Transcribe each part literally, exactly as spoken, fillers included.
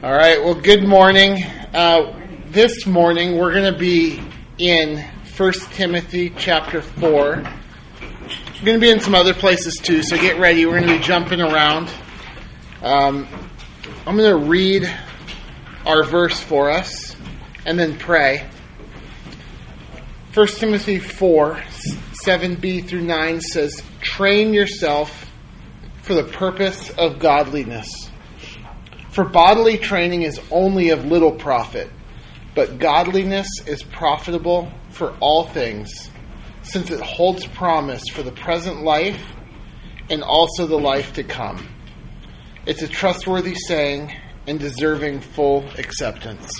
All right, well, good morning. Uh, this morning we're going to be in First Timothy chapter four. We're going to be in some other places too, so get ready. We're going to be jumping around. Um, I'm going to read our verse for us and then pray. First Timothy four, seven b through nine says, "Train yourself for the purpose of godliness. For bodily training is only of little profit, but godliness is profitable for all things, since it holds promise for the present life and also the life to come. It's a trustworthy saying and deserving full acceptance."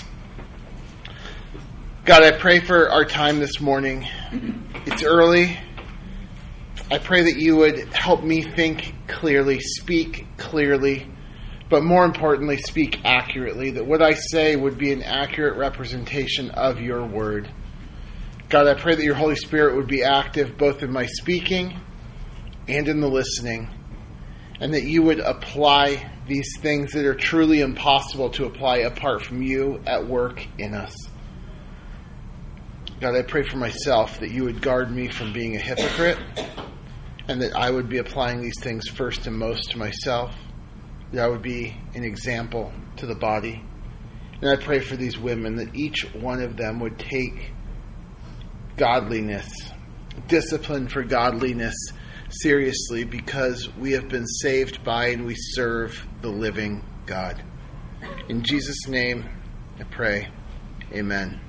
God, I pray for our time this morning. It's early. I pray that you would help me think clearly, speak clearly, but more importantly, speak accurately, that what I say would be an accurate representation of your word. God, I pray that your Holy Spirit would be active both in my speaking and in the listening, and that you would apply these things that are truly impossible to apply apart from you at work in us. God, I pray for myself that you would guard me from being a hypocrite, and that I would be applying these things first and most to myself, that I would be an example to the body. And I pray for these women that each one of them would take godliness, discipline for godliness seriously, because we have been saved by and we serve the living God. In Jesus' name I pray. Amen.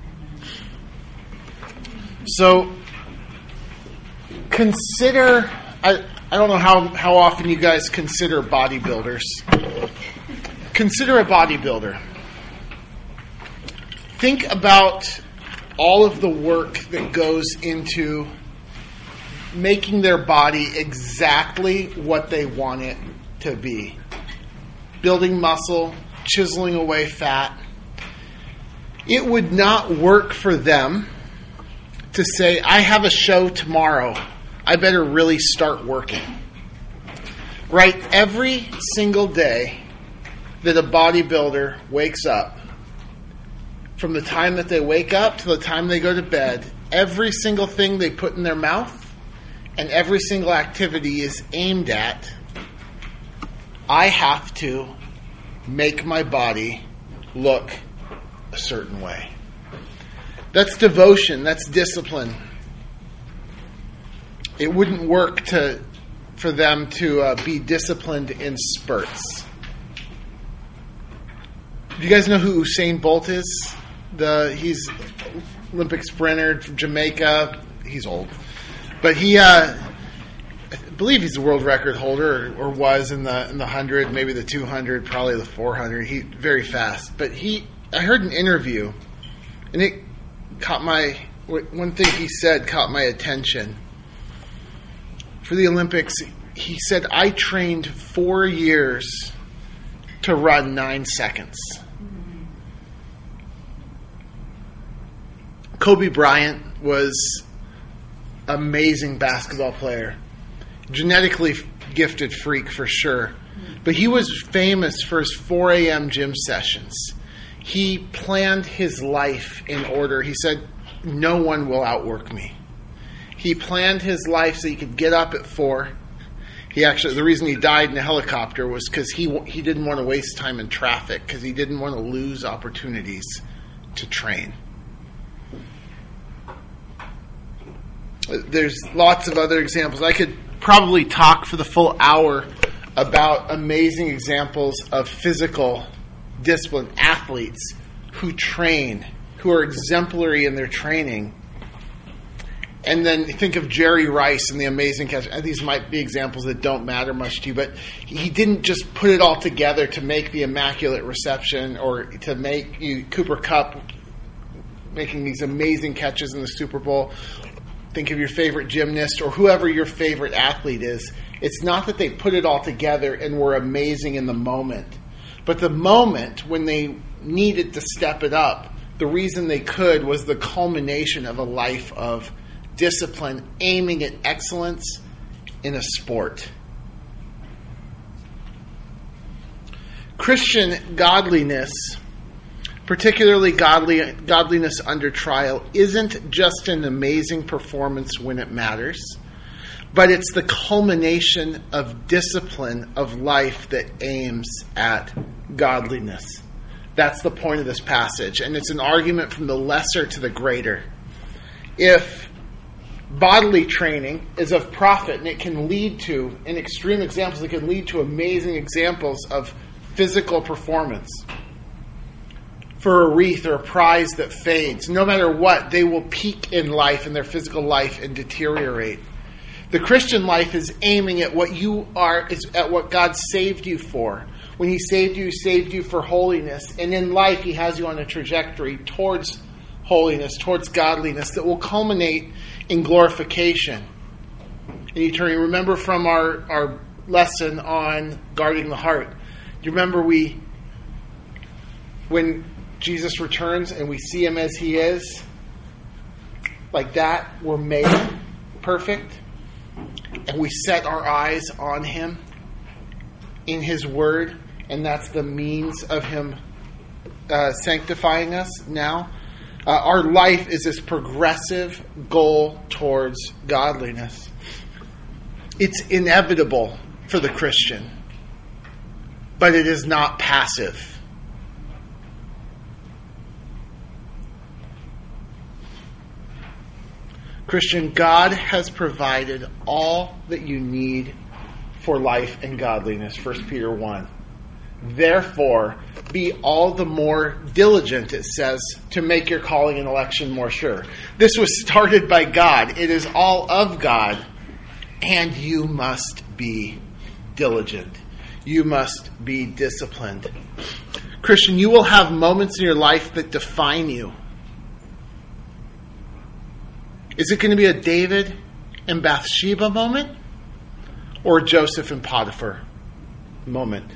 So, consider... I, I don't know how, how often you guys consider bodybuilders. Consider a bodybuilder. Think about all of the work that goes into making their body exactly what they want it to be. Building muscle, chiseling away fat. It would not work for them to say, I have a show tomorrow, I better really start working. Right? Every single day that a bodybuilder wakes up, from the time that they wake up to the time they go to bed, every single thing they put in their mouth and every single activity is aimed at, I have to make my body look a certain way. That's devotion. That's discipline. It wouldn't work to for them to uh, be disciplined in spurts. Do you guys know who Usain Bolt is? The he's Olympic sprinter from Jamaica. He's old, but he, uh, I believe he's the world record holder, or, or was in the in the hundred, maybe the two hundred, probably the four hundred. He very fast, but he. I heard an interview, and it caught my one thing he said caught my attention. For the Olympics, he said, I trained four years to run nine seconds. Kobe Bryant was an amazing basketball player. Genetically gifted freak for sure. But he was famous for his four a.m. gym sessions. He planned his life in order. He said, no one will outwork me. He planned his life so he could get up at four. He actually, the reason he died in a helicopter was because he he didn't want to waste time in traffic, because he didn't want to lose opportunities to train. There's lots of other examples. I could probably talk for the full hour about amazing examples of physical discipline athletes who train, who are exemplary in their training. And then think of Jerry Rice and the amazing catch. These might be examples that don't matter much to you, but he didn't just put it all together to make the immaculate reception or to make you Cooper Kupp making these amazing catches in the Super Bowl. Think of your favorite gymnast or whoever your favorite athlete is. It's not that they put it all together and were amazing in the moment, but the moment when they needed to step it up, the reason they could was the culmination of a life of discipline, aiming at excellence in a sport. Christian godliness, particularly godly, godliness under trial, isn't just an amazing performance when it matters, but it's the culmination of discipline of life that aims at godliness. That's the point of this passage, and it's an argument from the lesser to the greater. If bodily training is of profit, and it can lead to, in extreme examples, it can lead to amazing examples of physical performance. For a wreath or a prize that fades, no matter what, they will peak in life, in their physical life, and deteriorate. The Christian life is aiming at what you are, is at what God saved you for. When He saved you, He saved you for holiness. And in life, He has you on a trajectory towards holiness, towards godliness that will culminate in glorification, in eternity. Remember from our, our lesson on guarding the heart. Do you remember we, when Jesus returns and we see Him as He is, like that, we're made perfect, and we set our eyes on Him in His Word, and that's the means of Him uh, sanctifying us now. Uh, our life is this progressive goal towards godliness. It's inevitable for the Christian, but it is not passive. Christian, God has provided all that you need for life and godliness, First Peter one. Therefore, be all the more diligent, it says, to make your calling and election more sure. This was started by God. It is all of God, and you must be diligent. You must be disciplined. Christian, you will have moments in your life that define you. Is it going to be a David and Bathsheba moment, or a Joseph and Potiphar moment?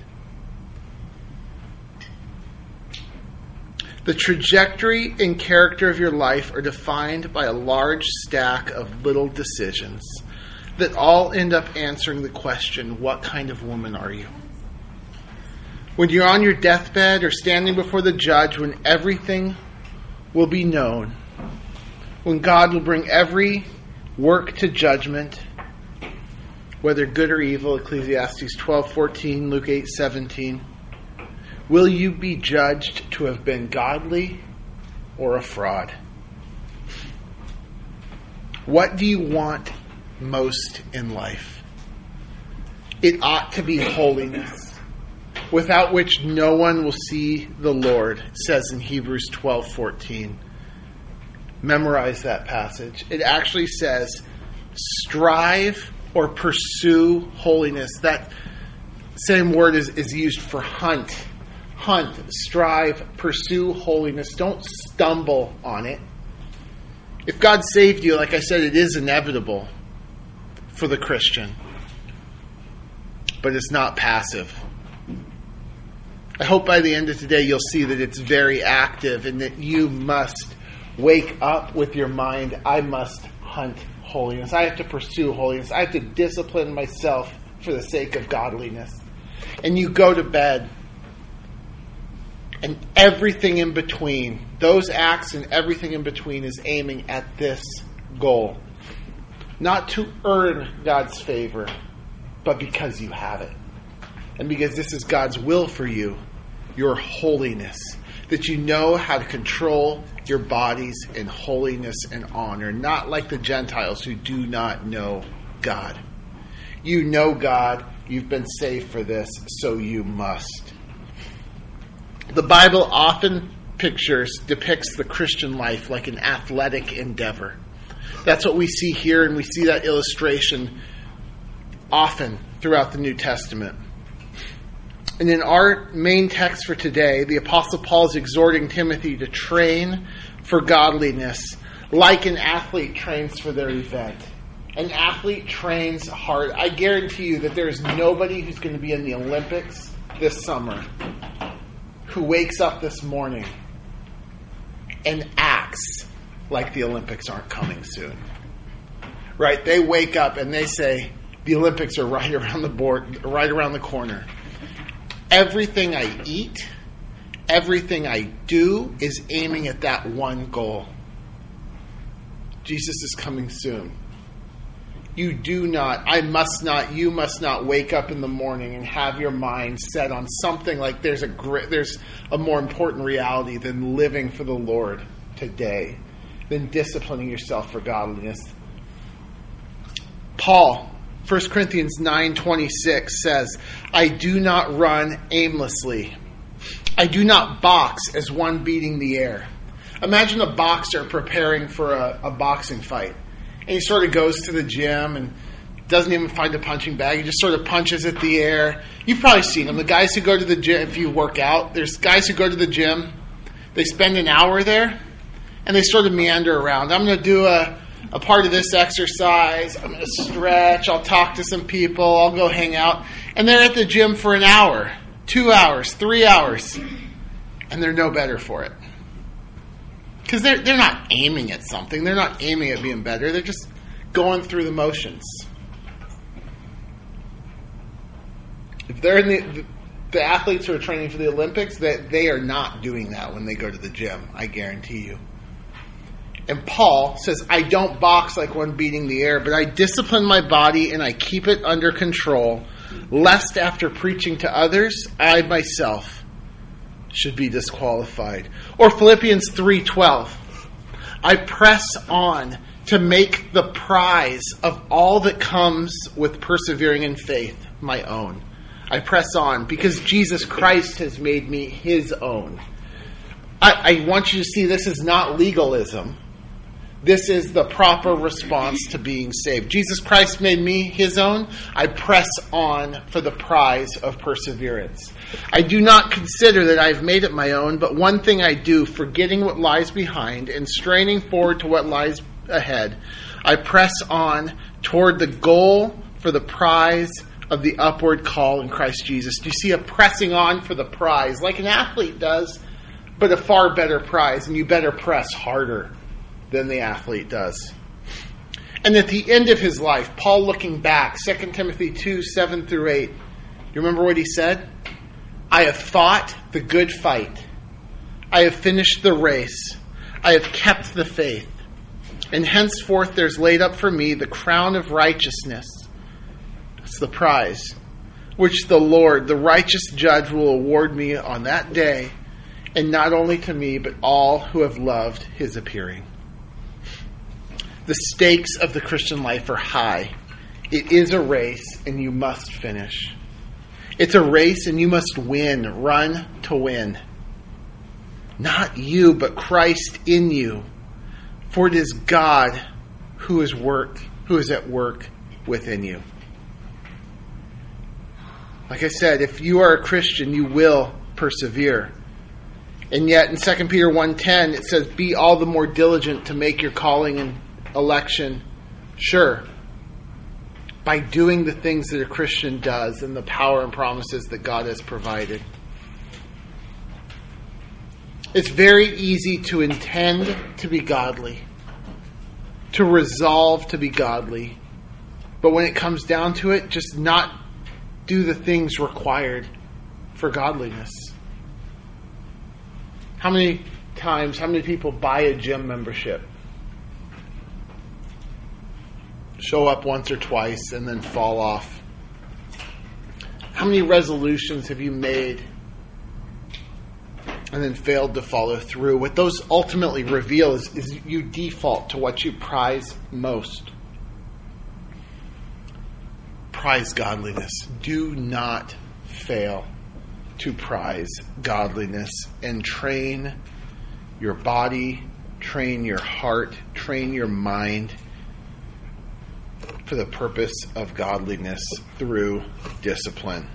The trajectory and character of your life are defined by a large stack of little decisions that all end up answering the question, what kind of woman are you? When you're on your deathbed or standing before the judge, when everything will be known, when God will bring every work to judgment, whether good or evil, Ecclesiastes twelve fourteen, Luke eight seventeen, will you be judged to have been godly or a fraud? What do you want most in life? It ought to be holiness, without which no one will see the Lord, it says in Hebrews twelve fourteen. Memorize that passage. It actually says, strive or pursue holiness. That same word is, is used for hunt. Hunt, strive, pursue holiness. Don't stumble on it. If God saved you, like I said, it is inevitable for the Christian. But it's not passive. I hope by the end of today you'll see that it's very active and that you must wake up with your mind, I must hunt holiness. I have to pursue holiness. I have to discipline myself for the sake of godliness. And you go to bed, and everything in between, those acts and everything in between is aiming at this goal. Not to earn God's favor, but because you have it. And because this is God's will for you, your holiness. That you know how to control your bodies in holiness and honor, not like the Gentiles who do not know God. You know God, you've been saved for this, so you must. The Bible often pictures, depicts the Christian life like an athletic endeavor. That's what we see here, and we see that illustration often throughout the New Testament. And in our main text for today, the Apostle Paul is exhorting Timothy to train for godliness like an athlete trains for their event. An athlete trains hard. I guarantee you that there is nobody who's going to be in the Olympics this summer who wakes up this morning and acts like the Olympics aren't coming soon. Right? They wake up and they say, the Olympics are right around the board, right around the corner. everything I eat, everything I do is aiming at that one goal. Jesus is coming soon. You do not, I must not, you must not wake up in the morning and have your mind set on something like there's a great, there's a more important reality than living for the Lord today, than disciplining yourself for godliness. Paul, First Corinthians nine twenty-six says, I do not run aimlessly. I do not box as one beating the air. Imagine a boxer preparing for a, a boxing fight. And he sort of goes to the gym and doesn't even find a punching bag. He just sort of punches at the air. You've probably seen them. The guys who go to the gym, if you work out, there's guys who go to the gym. They spend an hour there and they sort of meander around. I'm going to do a, a part of this exercise. I'm going to stretch. I'll talk to some people. I'll go hang out. And they're at the gym for an hour, two hours, three hours. And they're no better for it. Because they're, they're not aiming at something. They're not aiming at being better. They're just going through the motions. If they're in the, the athletes who are training for the Olympics, they, they are not doing that when they go to the gym. I guarantee you. And Paul says, I don't box like one beating the air, but I discipline my body and I keep it under control, lest after preaching to others, I myself should be disqualified. Or Philippians three twelve. I press on to make the prize of all that comes with persevering in faith my own. I press on because Jesus Christ has made me his own. I, I want you to see this is not legalism. This is the proper response to being saved. Jesus Christ made me his own. I press on for the prize of perseverance. I do not consider that I've made it my own, but one thing I do, forgetting what lies behind and straining forward to what lies ahead, I press on toward the goal for the prize of the upward call in Christ Jesus. Do you see a pressing on for the prize, like an athlete does, but a far better prize, and you better press harder than the athlete does. And at the end of his life, Paul looking back, Second Timothy two, seven through eight, you remember what he said? I have fought the good fight. I have finished the race. I have kept the faith. And henceforth there's laid up for me the crown of righteousness. That's the prize, which the Lord, the righteous judge, will award me on that day, and not only to me, but all who have loved his appearing. The stakes of the Christian life are high. It is a race, and you must finish. It's a race, and you must win. Run to win. Not you, but Christ in you. For it is God who is work, who is at work within you. Like I said, if you are a Christian, you will persevere. And yet in Second Peter one ten, it says, be all the more diligent to make your calling and election sure, by doing the things that a Christian does and the power and promises that God has provided. It's very easy to intend to be godly, to resolve to be godly, but when it comes down to it, just not do the things required for godliness. How many times, how many people buy a gym membership? Show up once or twice and then fall off. How many resolutions have you made and then failed to follow through? What those ultimately reveal is, is you default to what you prize most. Prize godliness. Do not fail to prize godliness and train your body, train your heart, train your mind for the purpose of godliness through discipline.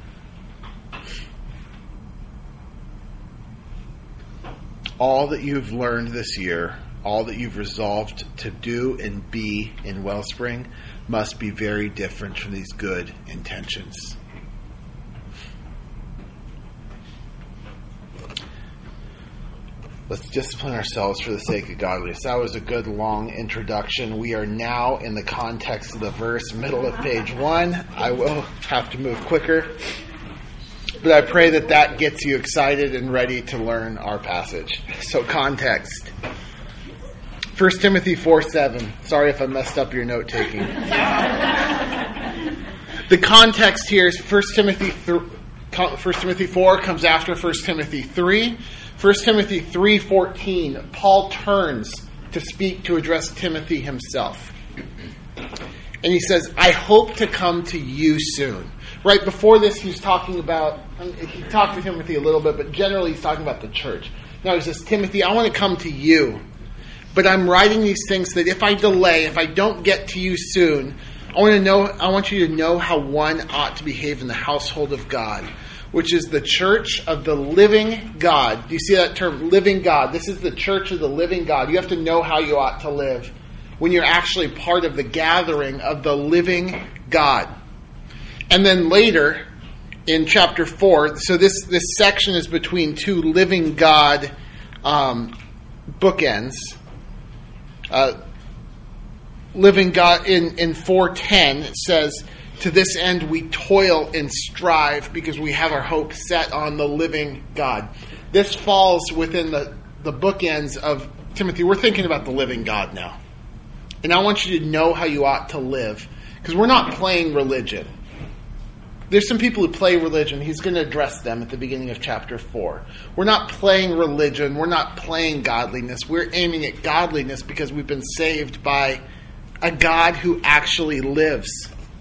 All that you've learned this year, all that you've resolved to do and be in Wellspring must be very different from these good intentions. Let's discipline ourselves for the sake of godliness. That was a good long introduction. We are now in the context of the verse, middle of page one. I will have to move quicker. But I pray that that gets you excited and ready to learn our passage. So context. First Timothy four seven. Sorry if I messed up your note-taking. The context here is First Timothy th- First Timothy four comes after First Timothy three. First Timothy three fourteen, Paul turns to speak to address Timothy himself. And he says, I hope to come to you soon. Right before this, he's talking about, he talked to Timothy a little bit, but generally he's talking about the church. Now he says, Timothy, I want to come to you. But I'm writing these things that if I delay, if I don't get to you soon, I want to know, I want you to know how one ought to behave in the household of God, which is the church of the living God. Do you see that term, living God? This is the church of the living God. You have to know how you ought to live when you're actually part of the gathering of the living God. And then later in chapter four, so this, this section is between two living God um, bookends. Uh, living God in, in four ten, it says, to this end we toil and strive because we have our hope set on the living God. This falls within the, the bookends of Timothy. We're thinking about the living God now. And I want you to know how you ought to live. Because we're not playing religion. There's some people who play religion. He's going to address them at the beginning of chapter four. We're not playing religion. We're not playing godliness. We're aiming at godliness because we've been saved by a God who actually lives.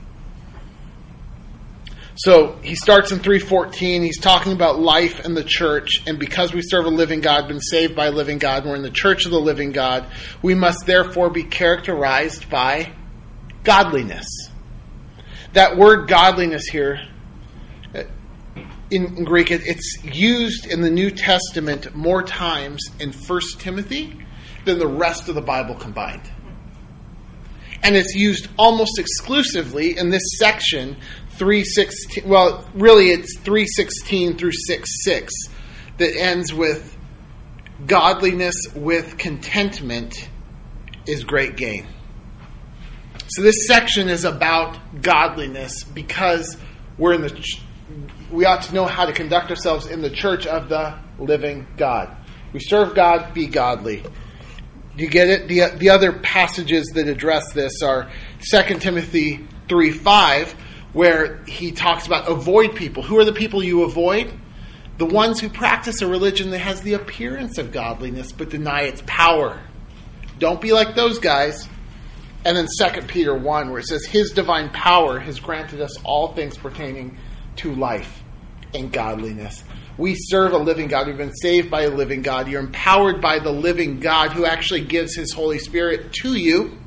So he starts in three fourteen. He's talking about life in the church. And because we serve a living God, been saved by a living God, and we're in the church of the living God, we must therefore be characterized by godliness. That word godliness here, in, in Greek, it, it's used in the New Testament more times in First Timothy than the rest of the Bible combined. And it's used almost exclusively in this section, three sixteen. Well, really it's three sixteen through six six, that ends with godliness with contentment is great gain. So this section is about godliness because we're in the ch- we ought to know how to conduct ourselves in the church of the living God. We serve God, be godly. Do you get it? The, the other passages that address this are Second Timothy three five, where he talks about avoid people. Who are the people you avoid? The ones who practice a religion that has the appearance of godliness but deny its power. Don't be like those guys. And then Second Peter one, where it says, His divine power has granted us all things pertaining to life and godliness. We serve a living God. We've been saved by a living God. You're empowered by the living God who actually gives His Holy Spirit to you.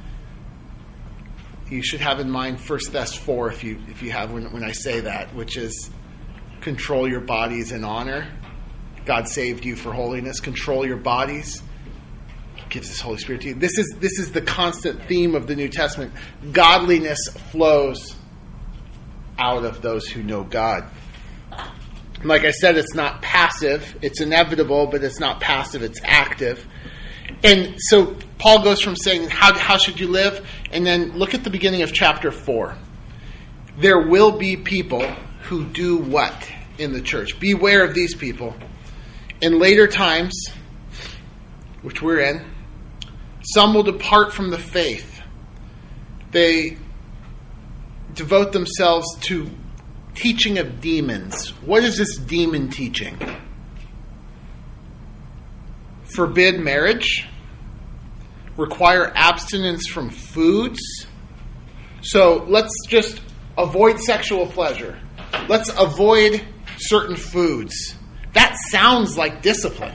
You should have in mind First Thess four if you if you have when, when I say that, which is control your bodies in honor. God saved you for holiness. Control your bodies. Gives His Holy Spirit to you. This is this is the constant theme of the New Testament. Godliness flows out of those who know God. Like I said, it's not passive. It's inevitable, but it's not passive. It's active. And so Paul goes from saying, how, how should you live? And then look at the beginning of chapter four. There will be people who do what in the church? Beware of these people. In later times, which we're in, some will depart from the faith. They devote themselves to teaching of demons. What is this demon teaching? Forbid marriage. Require abstinence from foods. So let's just avoid sexual pleasure. Let's avoid certain foods. That sounds like discipline.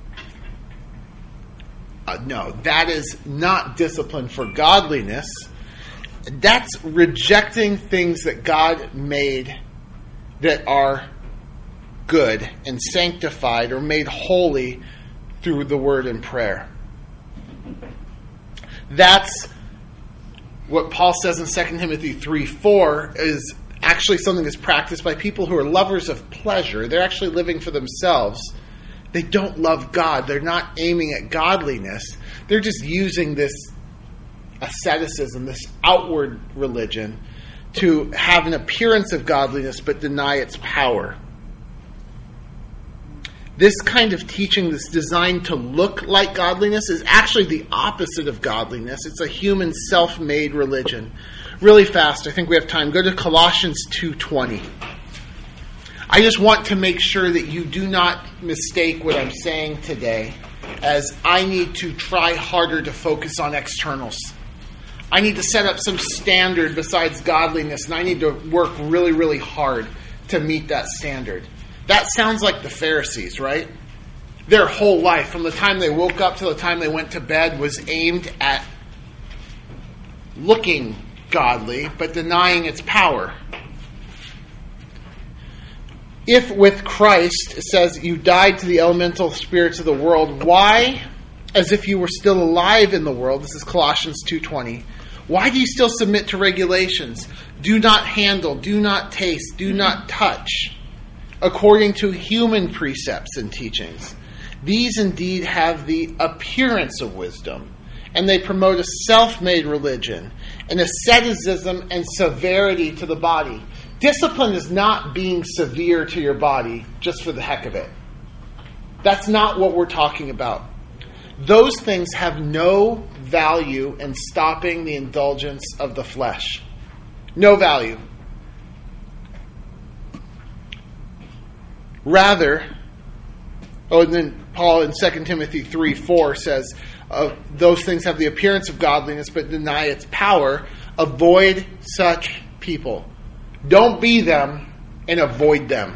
Uh, no, that is not discipline for godliness. That's rejecting things that God made that are good and sanctified or made holy through the word and prayer. That's what Paul says in Second Timothy three four is actually something that's practiced by people who are lovers of pleasure. They're actually living for themselves. They don't love God. They're not aiming at godliness. They're just using this asceticism, this outward religion, to have an appearance of godliness but deny its power. This kind of teaching that's designed to look like godliness is actually the opposite of godliness. It's a human self-made religion. Really fast, I think we have time. Go to Colossians two twenty. I just want to make sure that you do not mistake what I'm saying today as I need to try harder to focus on externals. I need to set up some standard besides godliness, and I need to work really, really hard to meet that standard. That sounds like the Pharisees, right? Their whole life, from the time they woke up to the time they went to bed, was aimed at looking godly, but denying its power. If with Christ, it says, you died to the elemental spirits of the world, why, as if you were still alive in the world, this is Colossians two twenty, why do you still submit to regulations? Do not handle, do not taste, do not touch, according to human precepts and teachings. These indeed have the appearance of wisdom, and they promote a self-made religion, an asceticism and severity to the body. Discipline is not being severe to your body just for the heck of it. That's not what we're talking about. Those things have no value in stopping the indulgence of the flesh. No value. Rather, oh, and then Paul in Second Timothy three four says, uh, those things have the appearance of godliness but deny its power. Avoid such people. Don't be them and avoid them.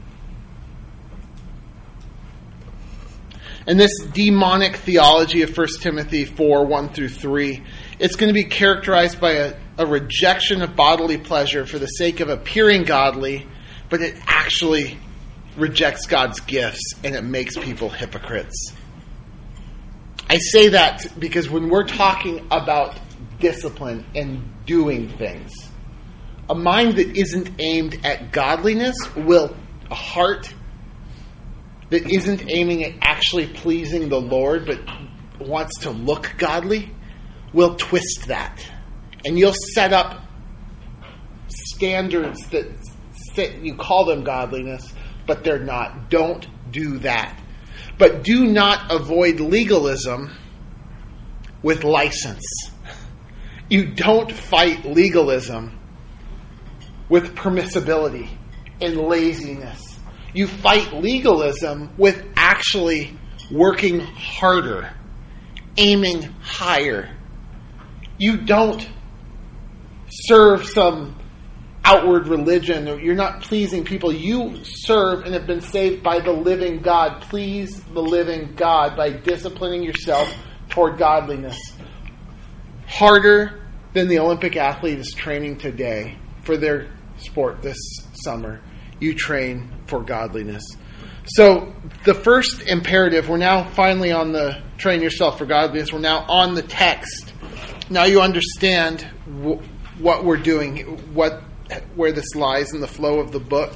And this demonic theology of First Timothy four, one through three, it's going to be characterized by a, a rejection of bodily pleasure for the sake of appearing godly, but it actually rejects God's gifts and it makes people hypocrites. I say that because when we're talking about discipline and doing things, a mind that isn't aimed at godliness will, a heart that isn't aiming at actually pleasing the Lord but wants to look godly, will twist that. And you'll set up standards that fit, you call them godliness, but they're not. Don't do that. But do not avoid legalism with license. You don't fight legalism with permissibility and laziness. You fight legalism with actually working harder, aiming higher. You don't serve some outward religion. You're not pleasing people. You serve and have been saved by the living God. Please the living God by disciplining yourself toward godliness. Harder than the Olympic athlete is training today for their sport this summer. You train for godliness. So the first imperative, we're now finally on the train yourself for godliness. We're now on the text. Now you understand w- what we're doing, what where this lies in the flow of the book.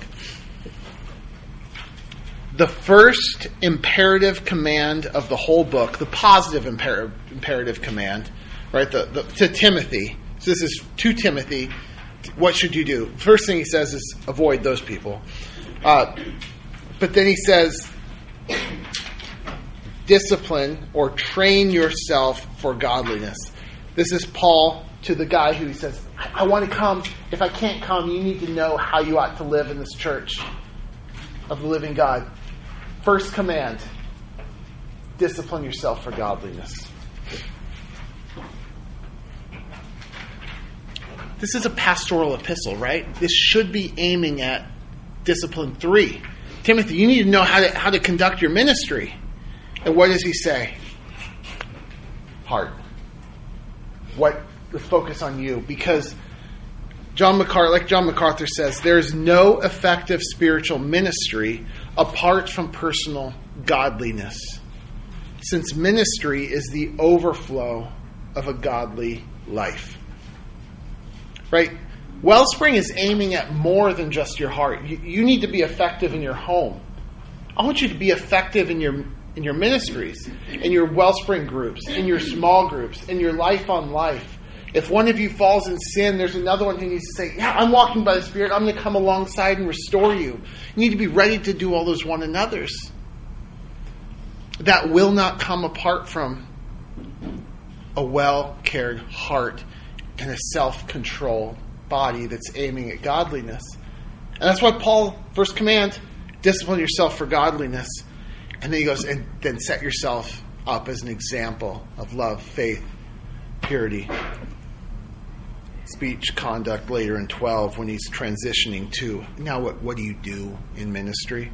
The first imperative command of the whole book, the positive imper- imperative command, right, the, the, to Timothy. So this is to Timothy. What should you do? First thing he says is avoid those people. Uh, but then he says, discipline or train yourself for godliness. This is Paul to the guy who he says, I, I want to come. If I can't come, you need to know how you ought to live in this church of the living God. First command, discipline yourself for godliness. This is a pastoral epistle, right? This should be aiming at discipline three. Timothy, you need to know how to how to conduct your ministry. And what does he say? Heart. What the focus on you? Because John MacArthur, like John MacArthur says, there is no effective spiritual ministry apart from personal godliness, since ministry is the overflow of a godly life. Right? Wellspring is aiming at more than just your heart. You, you need to be effective in your home. I want you to be effective in your in your ministries, in your Wellspring groups, in your small groups, in your life on life. If one of you falls in sin, there's another one who needs to say, yeah, I'm walking by the Spirit. I'm going to come alongside and restore you. You need to be ready to do all those one another's. That will not come apart from a well-cared heart and a self-controlled body that's aiming at godliness. And that's why Paul, first command, discipline yourself for godliness. And then he goes, and then set yourself up as an example of love, faith, purity, speech, conduct later in twelve when he's transitioning to, now what, what do you do in ministry?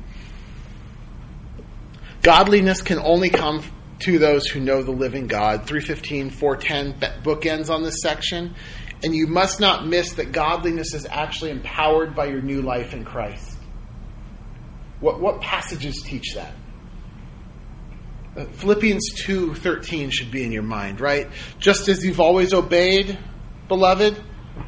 Godliness can only come to those who know the living God. three fifteen, four ten bookends on this section. And you must not miss that godliness is actually empowered by your new life in Christ. What, what passages teach that? Uh, Philippians two thirteen should be in your mind, right? Just as you've always obeyed, beloved,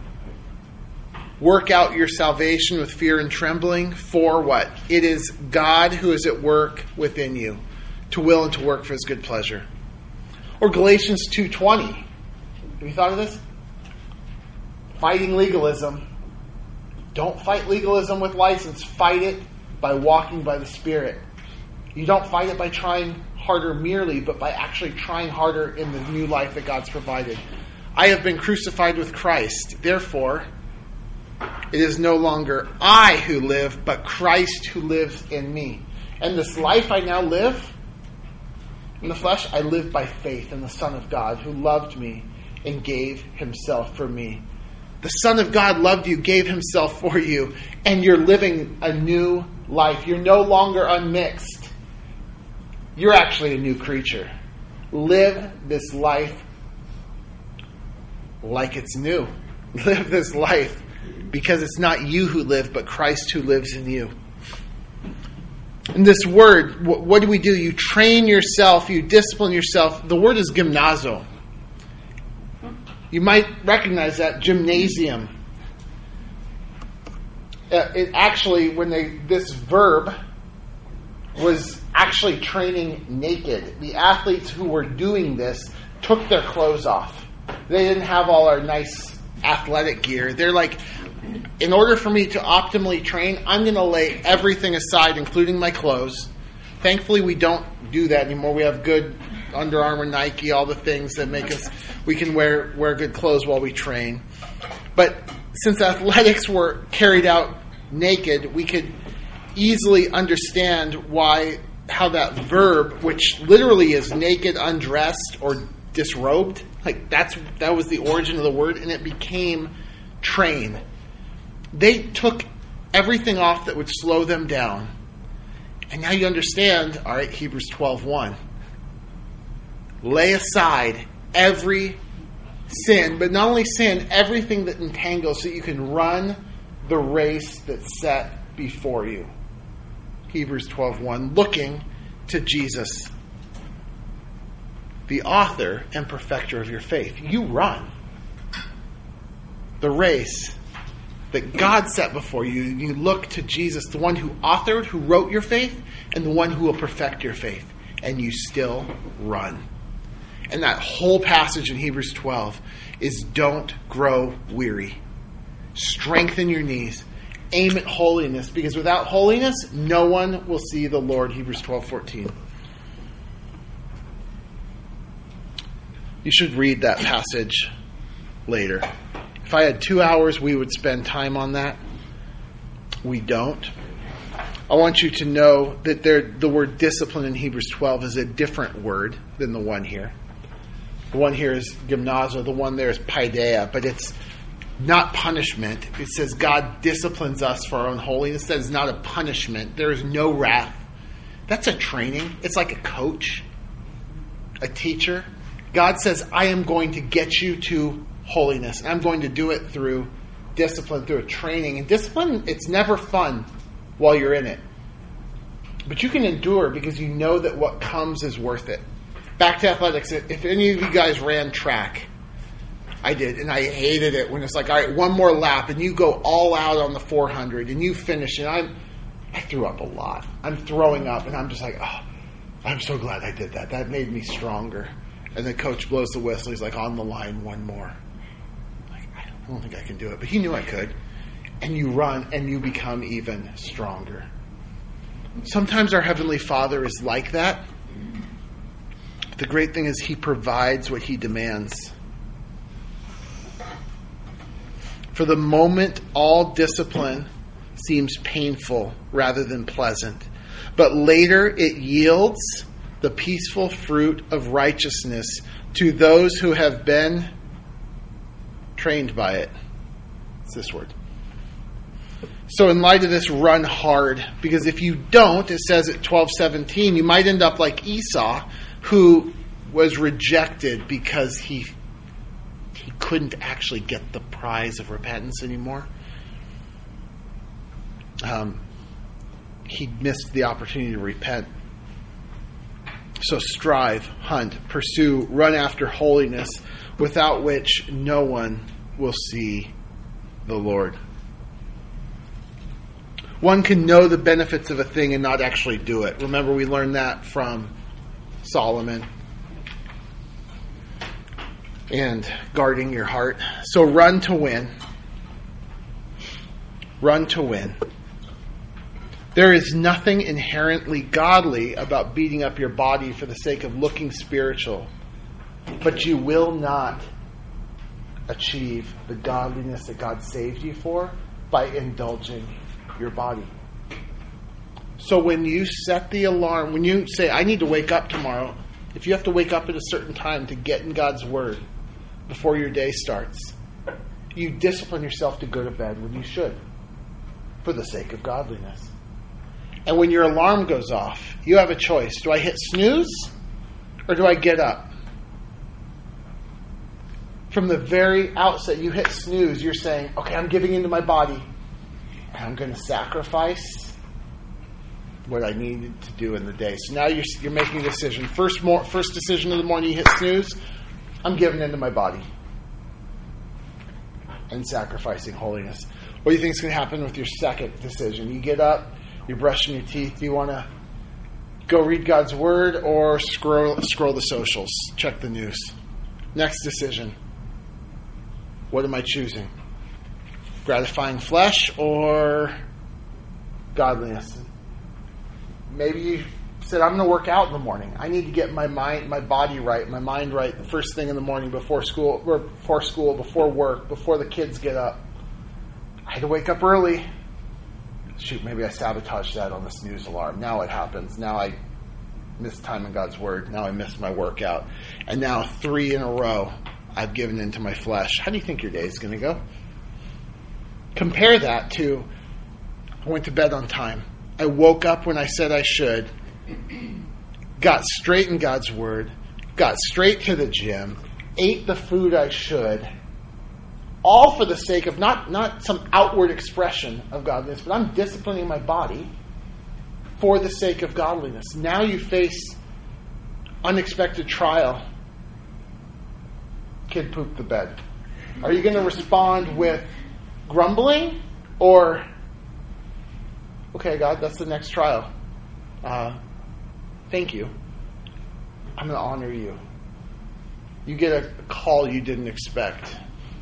work out your salvation with fear and trembling. For what? It is God who is at work within you, to will and to work for his good pleasure. Or Galatians two twenty. Have you thought of this? Fighting legalism. Don't fight legalism with license. Fight it by walking by the Spirit. You don't fight it by trying harder merely, but by actually trying harder in the new life that God's provided. I have been crucified with Christ. Therefore, it is no longer I who live, but Christ who lives in me. And this life I now live in the flesh, I live by faith in the Son of God who loved me and gave himself for me. The Son of God loved you, gave himself for you, and you're living a new life. You're no longer unmixed. You're actually a new creature. Live this life like it's new. Live this life because it's not you who live, but Christ who lives in you. And this word, what do we do? You train yourself, you discipline yourself. The word is gymnazo. You might recognize that, gymnasium. Uh, it actually, when they this verb was actually training naked. The athletes who were doing this took their clothes off. They didn't have all our nice athletic gear. They're like, in order for me to optimally train, I'm going to lay everything aside, including my clothes. Thankfully, we don't do that anymore. We have good Under Armour, Nike, all the things that make us, we can wear, wear good clothes while we train. But since athletics were carried out naked, we could easily understand why, how that verb, which literally is naked, undressed, or disrobed, like that's that was the origin of the word, and it became train. They took everything off that would slow them down. And now you understand, all right, Hebrews twelve one. Lay aside every sin, but not only sin, everything that entangles, so you can run the race that's set before you. Hebrews twelve one, looking to Jesus, the author and perfecter of your faith. You run the race that God set before you. You look to Jesus, the one who authored, who wrote your faith, and the one who will perfect your faith. And you still run. And that whole passage in Hebrews twelve is don't grow weary. Strengthen your knees. Aim at holiness, because without holiness, no one will see the Lord. Hebrews twelve fourteen. You should read that passage later. If I had two hours, we would spend time on that. We don't. I want you to know that there, the word discipline in Hebrews twelve is a different word than the one here. The one here is gymnazo. The one there is paideia. But it's not punishment. It says God disciplines us for our own holiness. That is not a punishment. There is no wrath. That's a training. It's like a coach, a teacher. God says, I am going to get you to holiness. And I'm going to do it through discipline, through a training. And discipline, it's never fun while you're in it. But you can endure because you know that what comes is worth it. Back to athletics. If any of you guys ran track, I did, and I hated it when it's like, all right, one more lap, and you go all out on the four hundred, and you finish, and I'm, I threw up a lot. I'm throwing up, and I'm just like, oh, I'm so glad I did that. That made me stronger. And the coach blows the whistle. He's like, on the line, one more. don't think I can do it. But he knew I could. And you run and you become even stronger. Sometimes our Heavenly Father is like that. The great thing is he provides what he demands. For the moment, all discipline seems painful rather than pleasant. But later it yields the peaceful fruit of righteousness to those who have been trained by it. It's this word. So in light of this, run hard. Because if you don't, it says at twelve seventeen, you might end up like Esau, who was rejected because he he couldn't actually get the prize of repentance anymore. Um, he missed the opportunity to repent. So strive, hunt, pursue, run after holiness, without which no one will see the Lord. One can know the benefits of a thing and not actually do it. Remember, we learned that from Solomon. And guarding your heart. So run to win. Run to win. There is nothing inherently godly about beating up your body for the sake of looking spiritual. But you will not achieve the godliness that God saved you for by indulging your body. So when you set the alarm, when you say, I need to wake up tomorrow, if you have to wake up at a certain time to get in God's Word before your day starts, you discipline yourself to go to bed when you should, for the sake of godliness. And when your alarm goes off, you have a choice. Do I hit snooze or do I get up? From the very outset, you hit snooze, you're saying, okay, I'm giving into my body. And I'm going to sacrifice what I needed to do in the day. So now you're, you're making a decision. First, more, first decision of the morning, you hit snooze. I'm giving into my body. And sacrificing holiness. What do you think is going to happen with your second decision? You get up, you're brushing your teeth. Do you want to go read God's Word or scroll, scroll the socials, check the news? Next decision. What am I choosing? Gratifying flesh or godliness? Maybe you said, I'm going to work out in the morning. I need to get my mind, my body right, my mind right the first thing in the morning before school, or before school, before work, before the kids get up. I had to wake up early. Shoot, maybe I sabotaged that on the snooze alarm. Now it happens. Now I missed time in God's Word. Now I missed my workout. And now three in a row, I've given into my flesh. How do you think your day is going to go? Compare that to, I went to bed on time. I woke up when I said I should. Got straight in God's Word. Got straight to the gym. Ate the food I should. All for the sake of not, not some outward expression of godliness, but I'm disciplining my body for the sake of godliness. Now you face unexpected trial. Kid pooped the bed. Are you going to respond with grumbling or, okay, God, that's the next trial. Uh, thank you. I'm going to honor you. You get a call you didn't expect.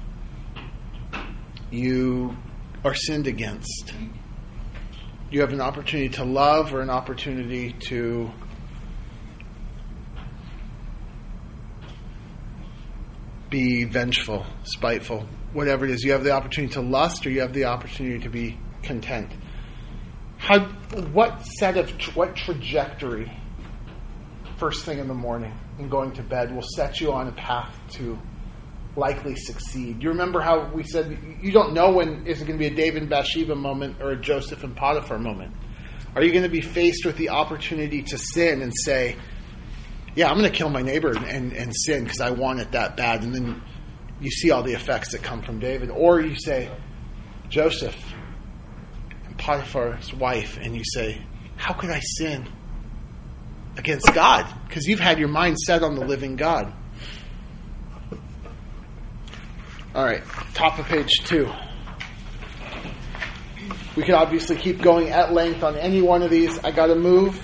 You are sinned against. You have an opportunity to love or an opportunity to be vengeful, spiteful, whatever it is. You have the opportunity to lust or you have the opportunity to be content. How, what set of, what trajectory first thing in the morning and going to bed will set you on a path to likely succeed? You remember how we said you don't know when is it going to be a David and Bathsheba moment or a Joseph and Potiphar moment. Are you going to be faced with the opportunity to sin and say, yeah, I'm going to kill my neighbor and, and, and sin because I want it that bad, and then you see all the effects that come from David? Or you say, Joseph and Potiphar's wife, and you say, how could I sin against God? Because you've had your mind set on the living God. All right, top of page two. We could obviously keep going at length on any one of these. I got to move.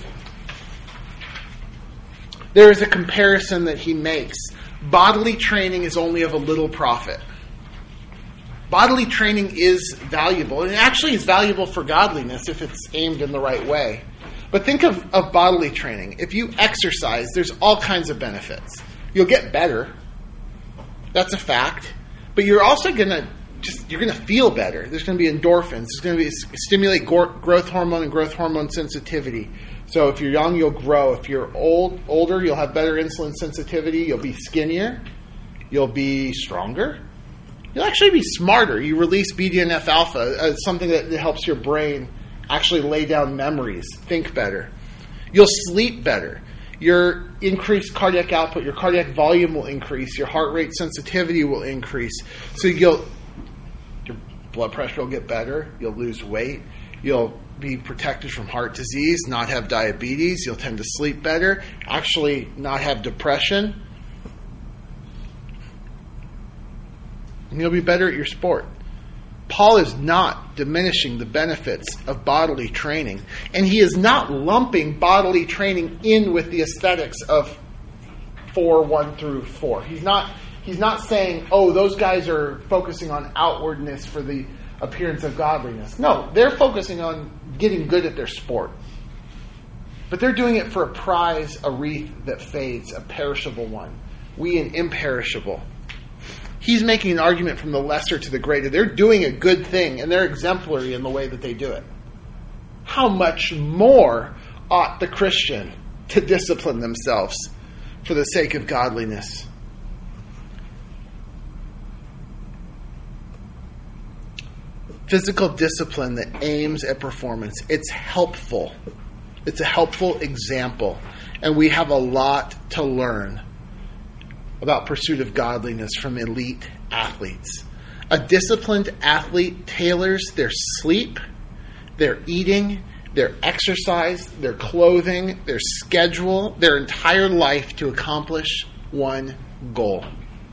There is a comparison that he makes. Bodily training is only of a little profit. bodily training is valuable. And it actually is valuable for godliness if it's aimed in the right way. But think of, of bodily training. If you exercise, there's all kinds of benefits. You'll get better. That's a fact. But you're also going to just, you're going to feel better. There's going to be endorphins. There's going to be stimulate go- growth hormone and growth hormone sensitivity. So if you're young, you'll grow. If you're old, older, you'll have better insulin sensitivity. You'll be skinnier. You'll be stronger. You'll actually be smarter. You release B D N F alpha, uh, something that helps your brain actually lay down memories, think better. You'll sleep better. Your increased cardiac output, your cardiac volume will increase. Your heart rate sensitivity will increase. So you'll, your blood pressure will get better. You'll lose weight. You'll be protected from heart disease, not have diabetes. You'll tend to sleep better, actually not have depression. And you'll be better at your sport. Paul is not diminishing the benefits of bodily training, and he is not lumping bodily training in with the aesthetics of four, one through four. He's not he's not saying, oh, those guys are focusing on outwardness for the appearance of godliness. No, they're focusing on getting good at their sport. But they're doing it for a prize, a wreath that fades, a perishable one. We an imperishable. He's making an argument from the lesser to the greater. They're doing a good thing, and they're exemplary in the way that they do it. How much more ought the Christian to discipline themselves for the sake of godliness? Physical discipline that aims at performance. It's helpful. It's a helpful example. And we have a lot to learn about pursuit of godliness from elite athletes. A disciplined athlete tailors their sleep, their eating, their exercise, their clothing, their schedule, their entire life to accomplish one goal.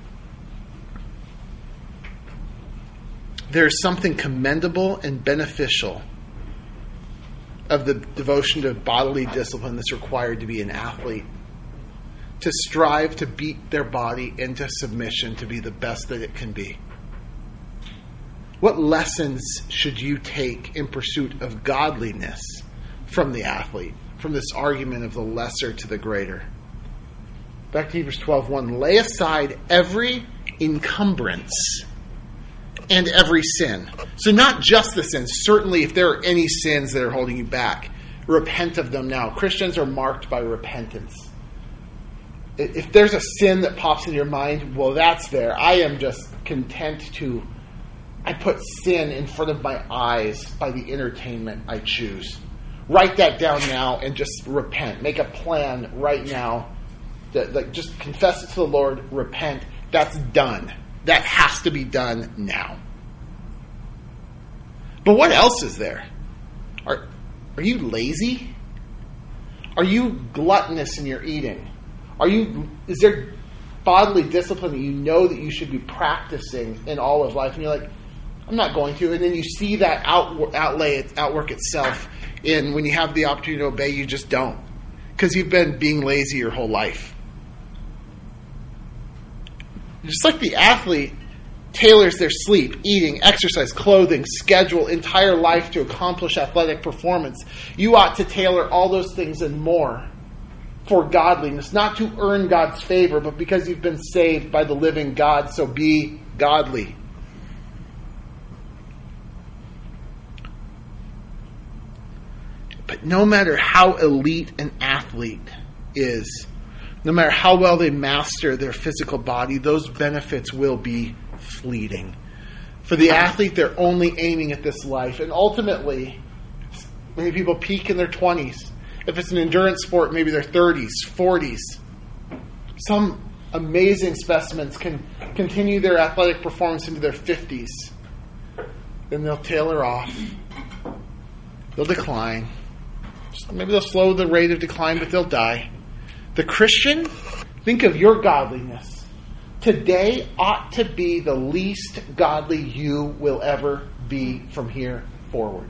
There is something commendable and beneficial of the devotion to bodily discipline that's required to be an athlete. To strive to beat their body into submission to be the best that it can be. What lessons should you take in pursuit of godliness from the athlete, from this argument of the lesser to the greater? Back to Hebrews twelve one. Lay aside every encumbrance and every sin. So not just the sins. Certainly if there are any sins that are holding you back, repent of them now. Christians are marked by repentance. If there's a sin that pops in your mind, well, that's there. I am just content to, I put sin in front of my eyes by the entertainment I choose. Write that down now and just repent. Make a plan right now. That, like, just confess it to the Lord, repent. That's done. That has to be done now. But what else is there? Are, are you lazy? Are you gluttonous in your eating? Are you? Is there bodily discipline that you know that you should be practicing in all of life, and you're like, I'm not going to, and then you see that out, outlay outwork itself in when you have the opportunity to obey, you just don't, because you've been being lazy your whole life. Just like the athlete tailors their sleep, eating, exercise, clothing, schedule, entire life to accomplish athletic performance, you ought to tailor all those things and more for godliness, not to earn God's favor, but because you've been saved by the living God, so be godly. But no matter how elite an athlete is, no matter how well they master their physical body, those benefits will be fleeting. For the athlete, they're only aiming at this life. And ultimately, many people peak in their twenties. If it's an endurance sport, maybe their thirties, forties. Some amazing specimens can continue their athletic performance into their fifties. Then they'll tailor off. They'll decline. Maybe they'll slow the rate of decline, but they'll die. The Christian, think of your godliness. Today ought to be the least godly you will ever be from here forward.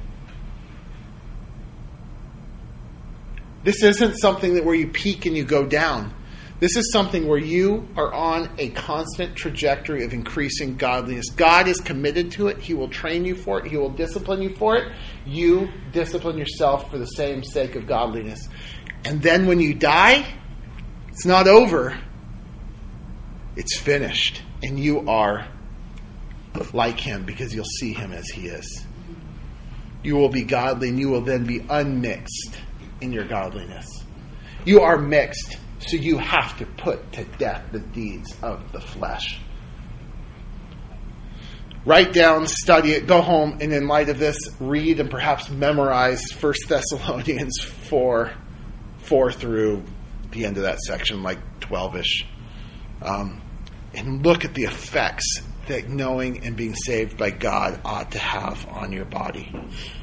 This isn't something that where you peak and you go down. This is something where you are on a constant trajectory of increasing godliness. God is committed to it. He will train you for it. He will discipline you for it. You discipline yourself for the same sake of godliness. And then when you die, it's not over. It's finished. And you are like him because you'll see him as he is. You will be godly and you will then be unmixed in your godliness. You are mixed, so you have to put to death the deeds of the flesh. Write down, study it, go home, and in light of this, read and perhaps memorize First Thessalonians four, four through the end of that section, like twelve-ish. Um, and look at the effects that knowing and being saved by God ought to have on your body.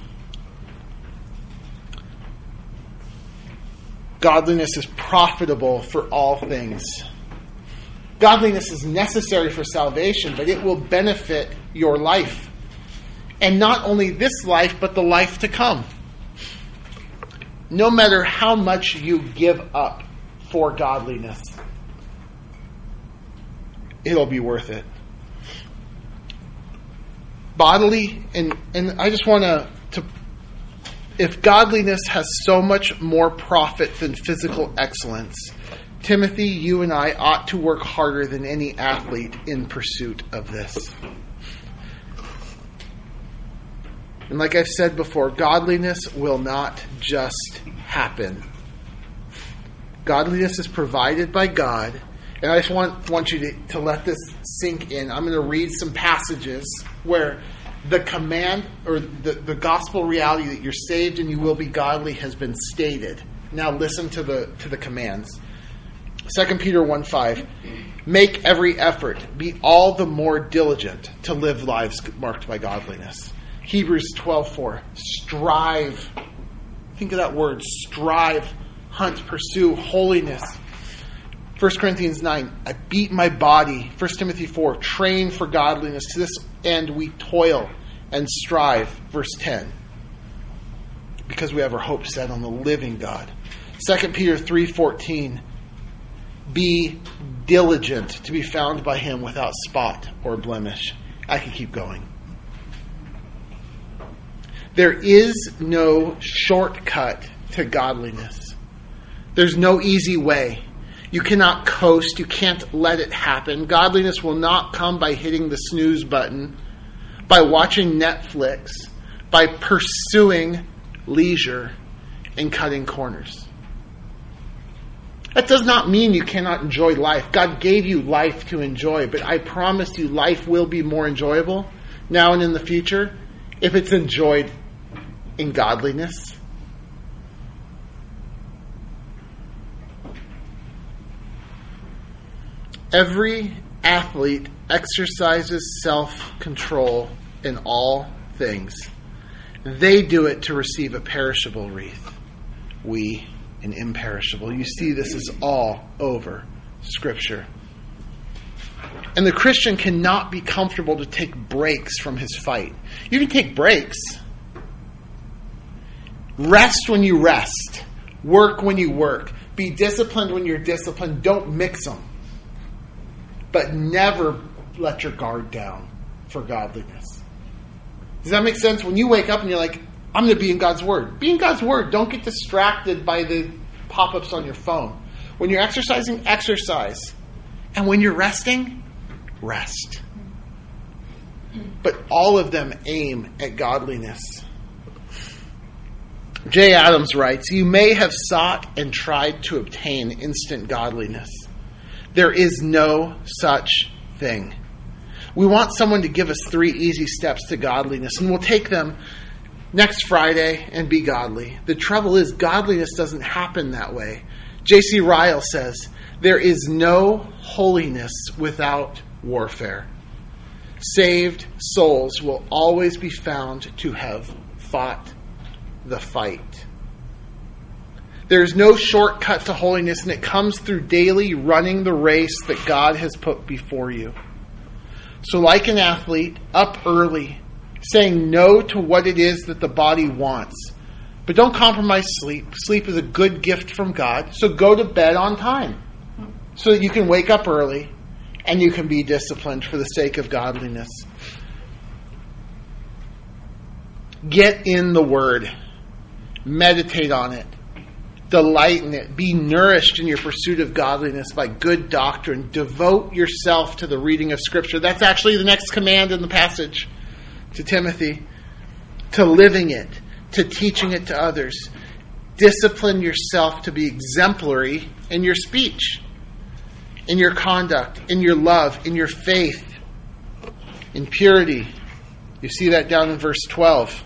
Godliness is profitable for all things. Godliness is necessary for salvation, but it will benefit your life. And not only this life, but the life to come. No matter how much you give up for godliness, it'll be worth it. Bodily, and, and I just want to, to, if godliness has so much more profit than physical excellence, Timothy, you and I ought to work harder than any athlete in pursuit of this. And like I've said before, godliness will not just happen. Godliness is provided by God. And I just want, want you to, to let this sink in. I'm going to read some passages where the command or the, the gospel reality that you're saved and you will be godly has been stated. Now listen to the to the commands. Second Peter one five. Make every effort. Be all the more diligent to live lives marked by godliness. Hebrews twelve four. Strive. Think of that word. Strive. Hunt. Pursue holiness. First Corinthians nine, I beat my body. First Timothy four, train for godliness. To this end we toil and strive. Verse ten, because we have our hope set on the living God. Second Peter three fourteen, be diligent to be found by him without spot or blemish. I can keep going. There is no shortcut to godliness. There's no easy way. You cannot coast. You can't let it happen. Godliness will not come by hitting the snooze button, by watching Netflix, by pursuing leisure and cutting corners. That does not mean you cannot enjoy life. God gave you life to enjoy, but I promise you life will be more enjoyable now and in the future if it's enjoyed in godliness. Every athlete exercises self-control in all things. They do it to receive a perishable wreath. We, an imperishable. You see, this is all over Scripture. And the Christian cannot be comfortable to take breaks from his fight. You can take breaks. Rest when you rest. Work when you work. Be disciplined when you're disciplined. Don't mix them. But never let your guard down for godliness. Does that make sense? When you wake up and you're like, I'm going to be in God's Word. Be in God's Word. Don't get distracted by the pop-ups on your phone. When you're exercising, exercise. And when you're resting, rest. But all of them aim at godliness. Jay Adams writes, you may have sought and tried to obtain instant godliness. There is no such thing. We want someone to give us three easy steps to godliness, and we'll take them next Friday and be godly. The trouble is, godliness doesn't happen that way. J C Ryle says, there is no holiness without warfare. Saved souls will always be found to have fought the fight. There's no shortcut to holiness, and it comes through daily running the race that God has put before you. So like an athlete, up early, saying no to what it is that the body wants. But don't compromise sleep. Sleep is a good gift from God, so go to bed on time. so that you can wake up early and you can be disciplined for the sake of godliness. Get in the Word. Meditate on it. Delight in it. Be nourished in your pursuit of godliness by good doctrine. Devote yourself to the reading of Scripture. That's actually the next command in the passage to Timothy. To living it. To teaching it to others. Discipline yourself to be exemplary in your speech, in your conduct, in your love, in your faith, in purity. You see that down in verse twelve.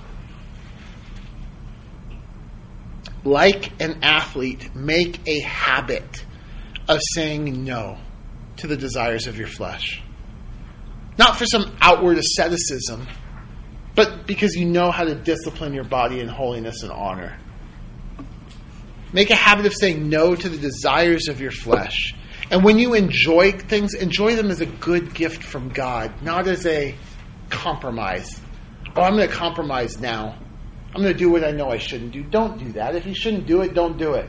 Like an athlete, make a habit of saying no to the desires of your flesh. Not for some outward asceticism, but because you know how to discipline your body in holiness and honor. Make a habit of saying no to the desires of your flesh. And when you enjoy things, enjoy them as a good gift from God, not as a compromise. Oh, I'm going to compromise now. I'm going to do what I know I shouldn't do. Don't do that. If you shouldn't do it, don't do it.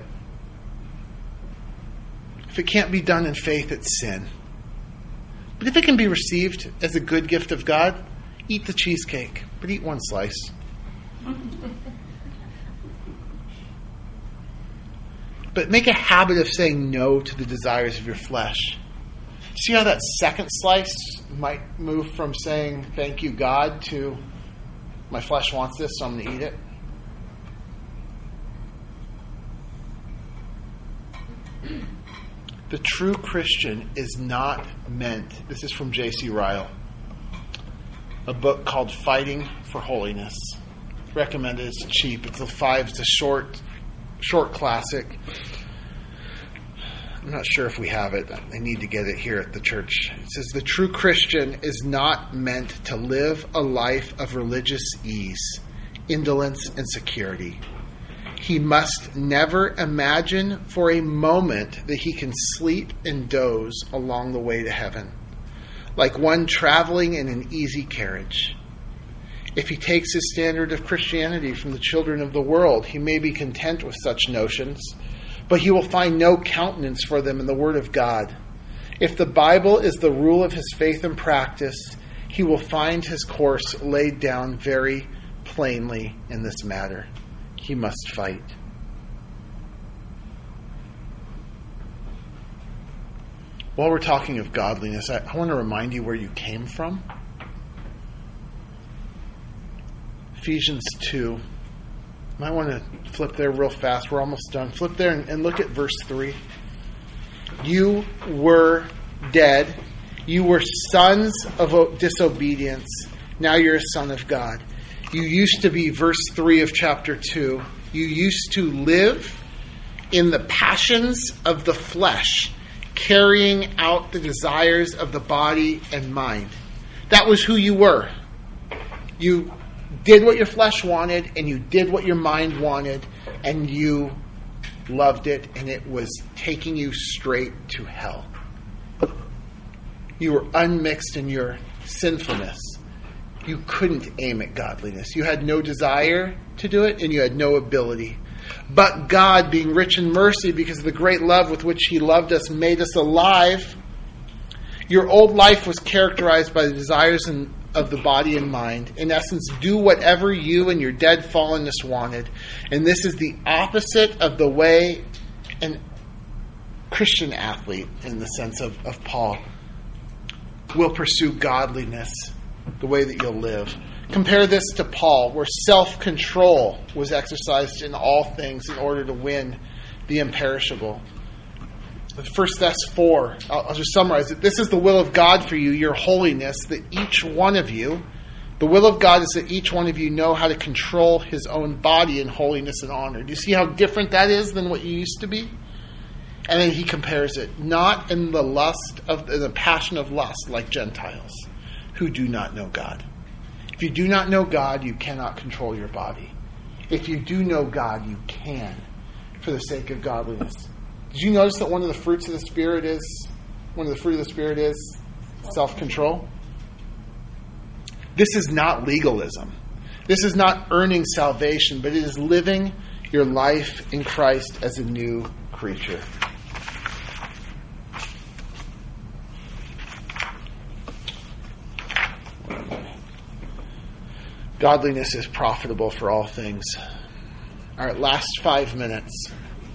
If it can't be done in faith, it's sin. But if it can be received as a good gift of God, eat the cheesecake, but eat one slice. But make a habit of saying no to the desires of your flesh. See how that second slice might move from saying, thank you, God, to my flesh wants this, so I'm going to eat it? The true Christian is not meant, this is from J C Ryle, a book called Fighting for Holiness. Recommended, it's cheap. It's a five, it's a short, short classic. I'm not sure if we have it. I need to get it here at the church. It says, the true Christian is not meant to live a life of religious ease, indolence, and security. He must never imagine for a moment that he can sleep and doze along the way to heaven, like one traveling in an easy carriage. If he takes his standard of Christianity from the children of the world, he may be content with such notions, but he will find no countenance for them in the Word of God. If the Bible is the rule of his faith and practice, he will find his course laid down very plainly in this matter. He must fight. While we're talking of godliness, I, I want to remind you where you came from. Ephesians two. Might want to flip there real fast. We're almost done. Flip there and, and look at verse three. You were dead. You were sons of disobedience. Now you're a son of God. You used to be, verse three of chapter two, you used to live in the passions of the flesh, carrying out the desires of the body and mind. That was who you were. You did what your flesh wanted, and you did what your mind wanted, and you loved it, and it was taking you straight to hell. You were unmixed in your sinfulness. You couldn't aim at godliness. You had no desire to do it, and you had no ability. But God, being rich in mercy because of the great love with which he loved us and made us alive, your old life was characterized by the desires and of the body and mind. In essence, do whatever you and your dead fallenness wanted. And this is the opposite of the way an Christian athlete, in the sense of, of Paul, will pursue godliness, the way that you'll live. Compare this to Paul, where self-control was exercised in all things in order to win the imperishable. First Thess four, I'll, I'll just summarize it. This is the will of God for you, your holiness, that each one of you, the will of God is that each one of you know how to control his own body in holiness and honor. Do you see how different that is than what you used to be? And then he compares it, not in the lust of in the passion of lust like Gentiles who do not know God. If you do not know God, you cannot control your body. If you do know God, you can, for the sake of godliness. Did you notice that one of the fruits of the Spirit is, one of the fruit of the Spirit is self-control? This is not legalism. This is not earning salvation, but it is living your life in Christ as a new creature. Godliness is profitable for all things. All right, last five minutes.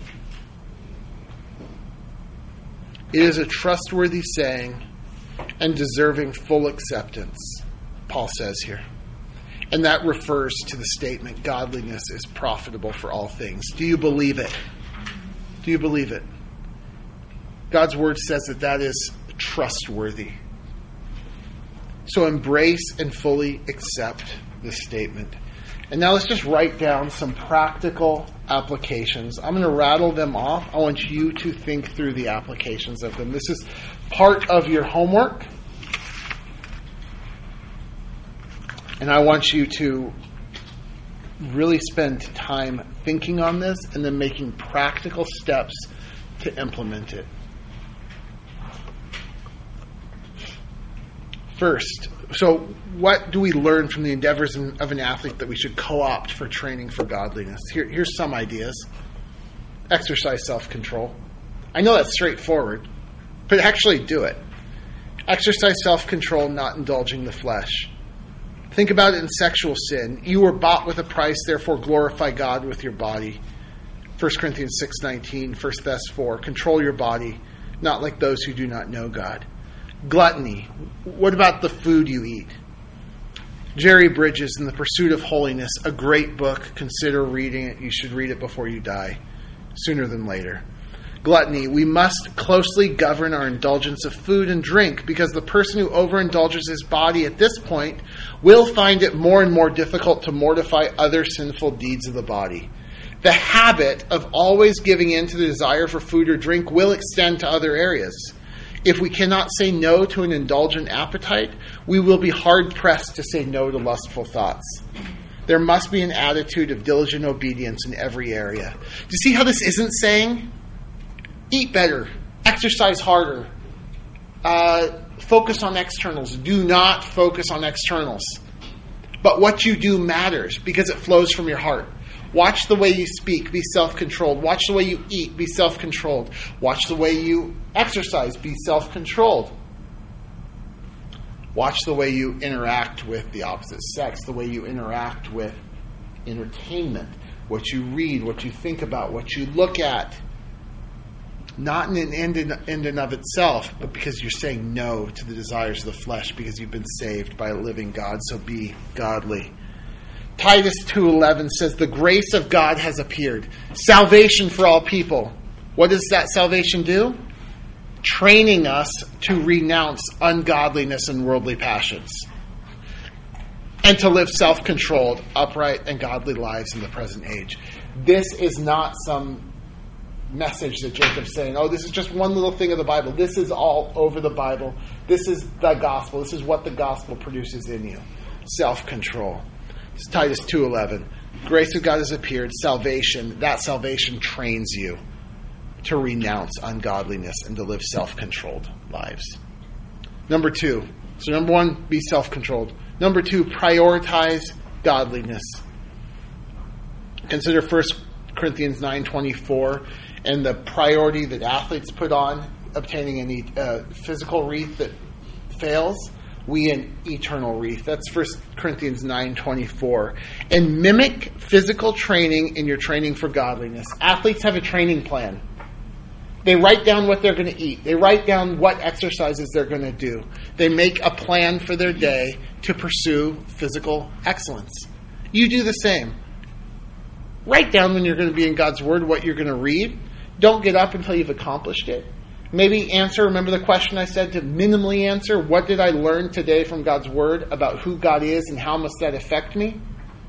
It is a trustworthy saying and deserving full acceptance, Paul says here. And that refers to the statement, godliness is profitable for all things. Do you believe it? Do you believe it? God's word says that that is trustworthy. So embrace and fully accept this statement. And now let's just write down some practical applications. I'm going to rattle them off. I want you to think through the applications of them. This is part of your homework. And I want you to really spend time thinking on this and then making practical steps to implement it. First, so what do we learn from the endeavors of an athlete that we should co-opt for training for godliness? Here, here's some ideas. Exercise self-control. I know that's straightforward, but actually do it. Exercise self-control, not indulging the flesh. Think about it in sexual sin. You were bought with a price, therefore glorify God with your body. First Corinthians six nineteen, First Thess four. Control your body, not like those who do not know God. Gluttony. What about the food you eat? Jerry Bridges, In the Pursuit of Holiness, a great book. Consider reading it. You should read it before you die, sooner than later. Gluttony. We must closely govern our indulgence of food and drink, because the person who overindulges his body at this point will find it more and more difficult to mortify other sinful deeds of the body. The habit of always giving in to the desire for food or drink will extend to other areas. If we cannot say no to an indulgent appetite, we will be hard-pressed to say no to lustful thoughts. There must be an attitude of diligent obedience in every area. Do you see how this isn't saying, eat better, exercise harder, uh, focus on externals? Do not focus on externals. But what you do matters because it flows from your heart. Watch the way you speak, be self-controlled. Watch the way you eat, be self-controlled. Watch the way you exercise, be self-controlled. Watch the way you interact with the opposite sex, the way you interact with entertainment, what you read, what you think about, what you look at. Not in an end in, end in of itself, but because you're saying no to the desires of the flesh because you've been saved by a living God, so be godly. Titus two eleven says, the grace of God has appeared. Salvation for all people. What does that salvation do? Training us to renounce ungodliness and worldly passions. And to live self-controlled, upright, and godly lives in the present age. This is not some message that Jacob's saying, oh, this is just one little thing of the Bible. This is all over the Bible. This is the gospel. This is what the gospel produces in you. Self-control. It's Titus two eleven. Grace of God has appeared. Salvation. That salvation trains you to renounce ungodliness and to live self-controlled lives. Number two. So number one, be self-controlled. Number two, prioritize godliness. Consider First Corinthians nine twenty-four and the priority that athletes put on obtaining a uh, physical wreath that fails. We an eternal wreath. That's First Corinthians nine twenty-four. And mimic physical training in your training for godliness. Athletes have a training plan. They write down what they're going to eat. They write down what exercises they're going to do. They make a plan for their day to pursue physical excellence. You do the same. Write down when you're going to be in God's Word what you're going to read. Don't get up until you've accomplished it. Maybe answer, remember the question I said to minimally answer, what did I learn today from God's Word about who God is and how must that affect me?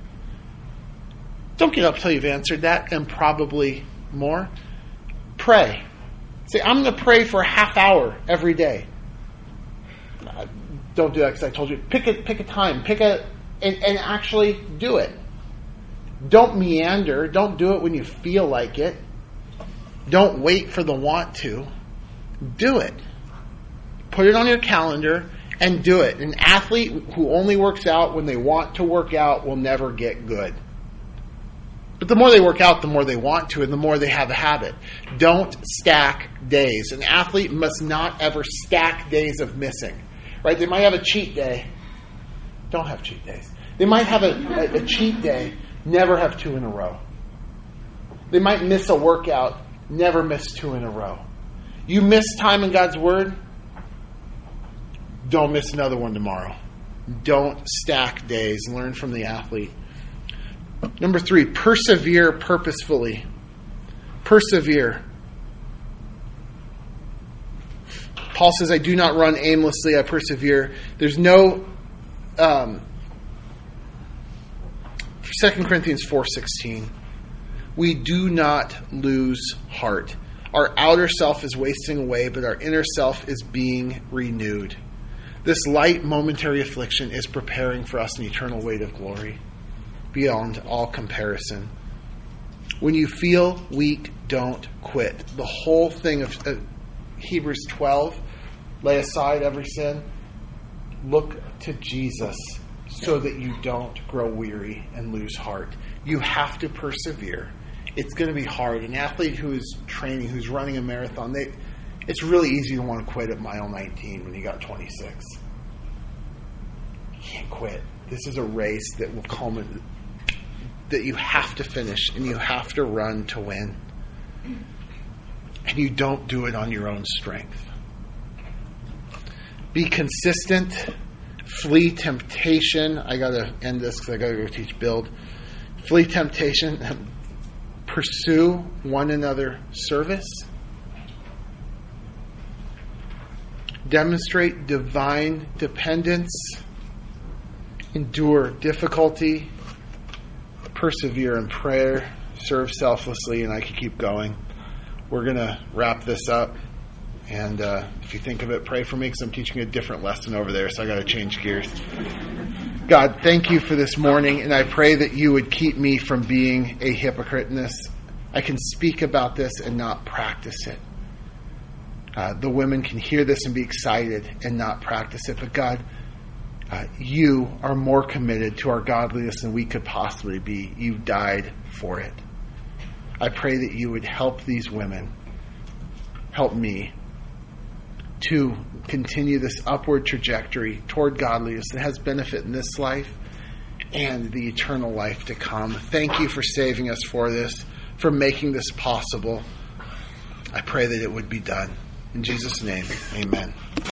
Don't get up until you've answered that and probably more. Pray. Say, I'm going to pray for a half hour every day. Uh, don't do that because I told you. Pick a, pick a time. Pick a, and, and actually do it. Don't meander. Don't do it when you feel like it. Don't wait for the want to. Do it. Put it on your calendar and do it. An athlete who only works out when they want to work out will never get good. But the more they work out, the more they want to, and the more they have a habit. Don't stack days. An athlete must not ever stack days of missing. Right? They might have a cheat day. Don't have cheat days. They might have a, a, a cheat day, never have two in a row. They might miss a workout, never miss two in a row. You miss time in God's Word, don't miss another one tomorrow. Don't stack days. Learn from the athlete. Number three, persevere purposefully. Persevere. Paul says, I do not run aimlessly, I persevere. There's no... Um, Second Corinthians four sixteen. We do not lose heart. Our outer self is wasting away, but our inner self is being renewed. This light momentary affliction is preparing for us an eternal weight of glory beyond all comparison. When you feel weak, don't quit. The whole thing of uh, Hebrews twelve, lay aside every sin. Look to Jesus so that you don't grow weary and lose heart. You have to persevere. It's going to be hard. An athlete who is training, who's running a marathon, they, it's really easy to want to quit at mile nineteen when you got twenty-six. You can't quit. This is a race that will culminate, that you have to finish and you have to run to win. And you don't do it on your own strength. Be consistent. Flee temptation. I got to end this because I got to go teach build. Flee temptation. Pursue one another service. Demonstrate divine dependence. Endure difficulty. Persevere in prayer. Serve selflessly. And I could keep going. We're going to wrap this up. And uh, if you think of it, pray for me because I'm teaching a different lesson over there, so I got to change gears. God, thank you for this morning, and I pray that you would keep me from being a hypocrite in this. I can speak about this and not practice it. Uh, the women can hear this and be excited and not practice it. But God, uh, you are more committed to our godliness than we could possibly be. You died for it. I pray that you would help these women, help me, to continue this upward trajectory toward godliness that has benefit in this life and the eternal life to come. Thank you for saving us for this, for making this possible. I pray that it would be done. In Jesus' name, amen.